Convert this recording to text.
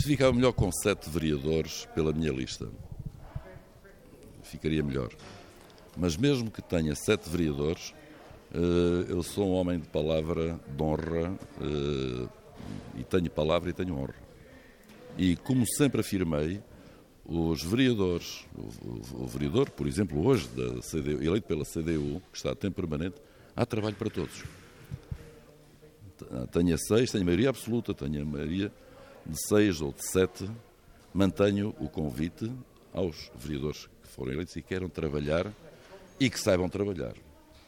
ficava melhor com 7 vereadores pela minha lista. Ficaria melhor. Mas mesmo que tenha 7 vereadores, eu sou um homem de palavra, de honra, e tenho palavra e tenho honra. E como sempre afirmei, os vereadores, o vereador, por exemplo, hoje, da CDU, eleito pela CDU, que está a tempo permanente, há trabalho para todos. Tenho 6, tenho maioria absoluta, tenho a maioria de 6 ou de 7, mantenho o convite aos vereadores que forem eleitos e queiram trabalhar e que saibam trabalhar.